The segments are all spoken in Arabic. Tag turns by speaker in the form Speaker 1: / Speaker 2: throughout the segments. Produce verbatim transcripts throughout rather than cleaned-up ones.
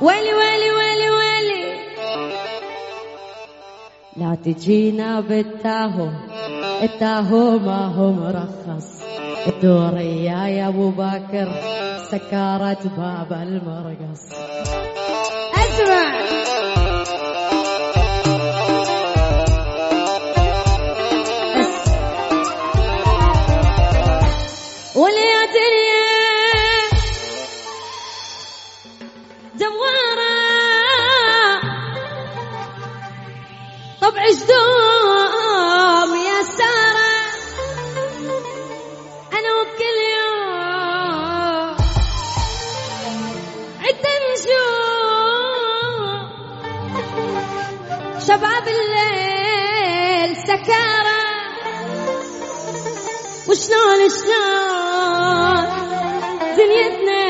Speaker 1: ويلي ويلي ويلي ويلي لا تجينا بالتاهو، التاهو ما هو مرخص. الدوري يا ابو باكر سكرت باب المرقص. اسمع وليا دنيا دوارة طبع جدوم يا سارة. أنا وكل يوم عد نجوم شباب الليل سكارة. وشلون شلون دنيتنا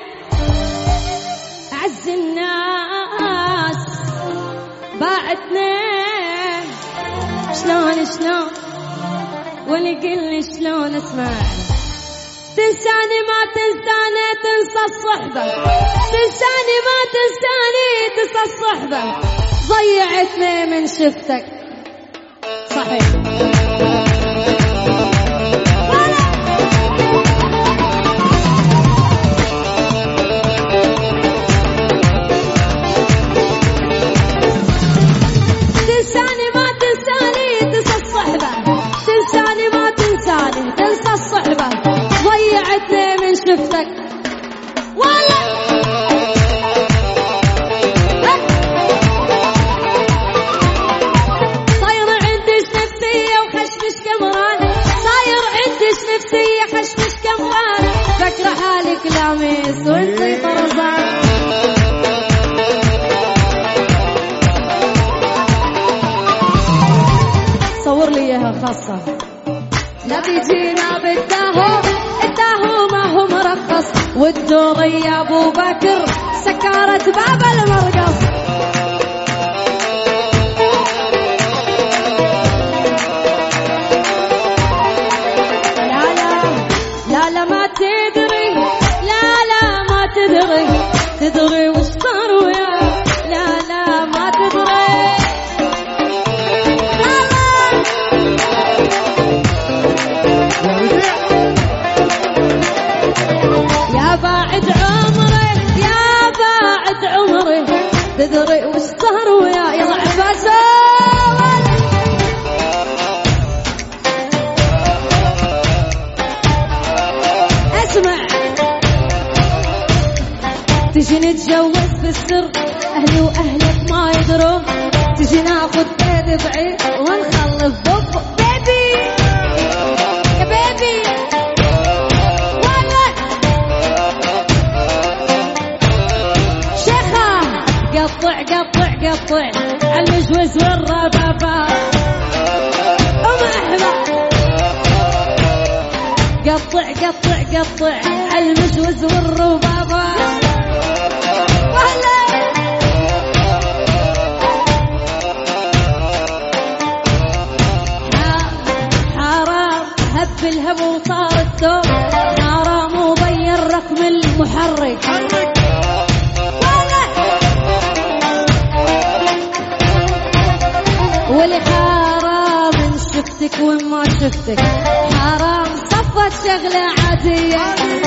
Speaker 1: أعز الناس باعتنا. شلون شلون واللي قلني شلون اسمع. تنساني ما تنساني تنسى الصحبة، تنساني ما تنساني تنسى الصحبة. ضيعتني من شفتك صحيح. تنساني ما تنساني تنسى الصحبة، تنساني ما تنساني تنسى الصحبة. ضيعتني من شفتك والله. صاير عندش نفسية وخشمش كمران، صاير عندش نفسية خشمش كمران. فكرة حالك لامس وانتي طرزان. صور لي اياها خاصة. لا بيجينا بالتاهو، التاهو ما هو مرخص. والدوري يا ابو بكر سكرت باب المرقص. لا لا لا لا ما تدري، لا لا ما تدري، تدري وش صار ويا. لا لا ما تدري يا باعد عمري، يا باعد عمري، تدري وش صار ويا. يلا عباس اسمع. تجي نتجوز بالسر اهلي واهلك ما يدرون. تجي ناخذ بيد بعيد ونخلف بوب بيبي يا بيبي. قطع قطع قطع المجوز والربابة. أم أحمد قطع قطع قطع المجوز والربابة. وهلا حرام هب الهم وصار الثوب. حرام وبين رقم المحرك. واللي حرام ان شفتك وما شفتك. حرام صفت شغلة عادية.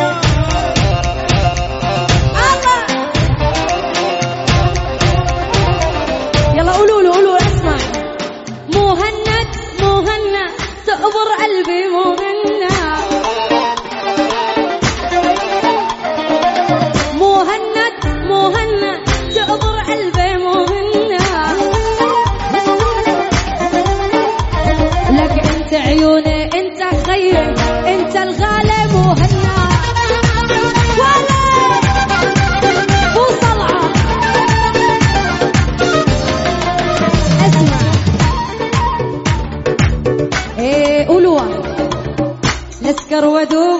Speaker 1: الله يلا قولوا له قولوا اسمع. مهند مهند تقبر قلبي مهند. مهند مهند تقبر قلبي مهند. عيوني انت خير انت الغالي مهنا. ولا مو صلعة. اسمع ايه قولوا لسكر ودوب.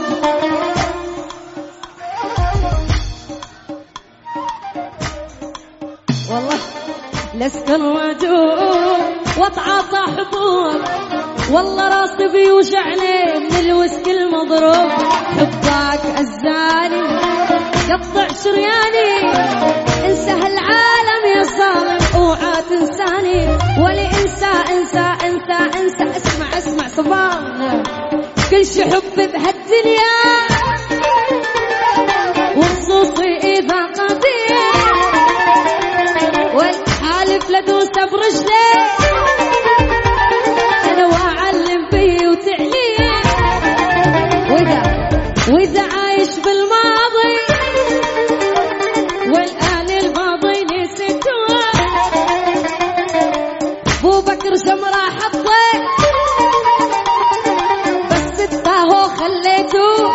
Speaker 1: والله لسكر ودوب واتعاطى حبوب. والله راسي بيوجعني من الوسك المضروب. حبك أزاني قطع شرياني انسى شي حب بهالدنيا وخصوصي إذا قضيت والحالف لدوس برجلي أنا وأعلم فيه وتعليم وإذا وإذا عايش بالماضي والآن الماضي نسيته أبو بكر شمرة حطيت بس التاهو خليته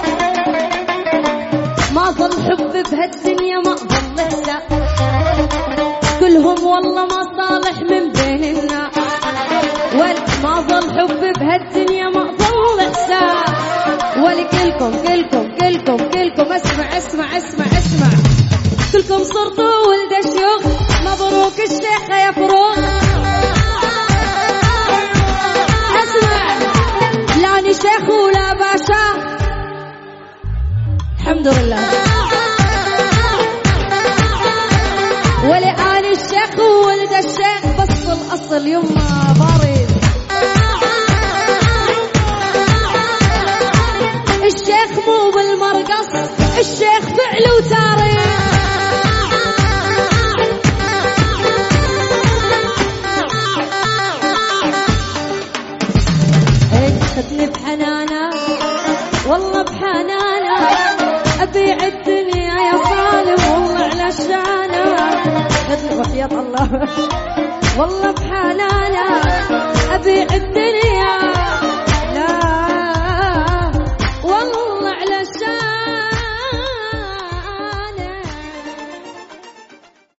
Speaker 1: ما ظل حب بهالدنيا ما ظل حساب كلهم والله مصالح من بيننا وما ظل حب بهالدنيا ما ظل حساب ولكلكم كلكم كلكم كلكم اسمع اسمع اسمع اسمع كلكم صرتوا ولد الشيوخ مبروك الشيخ يا فروخ اسمع لاني شيخ ولا باشا الحمد لله ولآني الشيخ وولد الشيخ بس الأصل يما بارد الشيخ مو بالمرقص الشيخ فعل وتاريخ خدني بحنانا والله بحنانا أبيع الدنيا يا صالم والله على الشانا خدني وحياة الله والله بحنانا أبيع الدنيا